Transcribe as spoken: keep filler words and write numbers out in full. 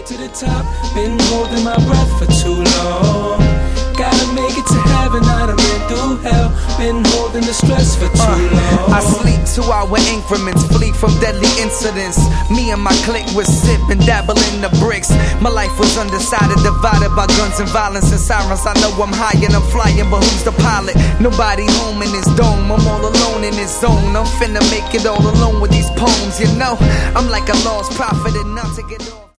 get to the top. Been holding my breath for too long. Gotta make it to heaven, I done been through hell. Been holding the stress for too uh, long. I sleep two-hour increments, flee from deadly incidents. Me and my clique was sip and dabble in the bricks. My life was undecided, divided by guns and violence and sirens. I know I'm high and I'm flying, but who's the pilot? Nobody home in this dome, I'm all alone in this zone. I'm finna make it all alone with these poems, you know. I'm like a lost prophet and not to get off.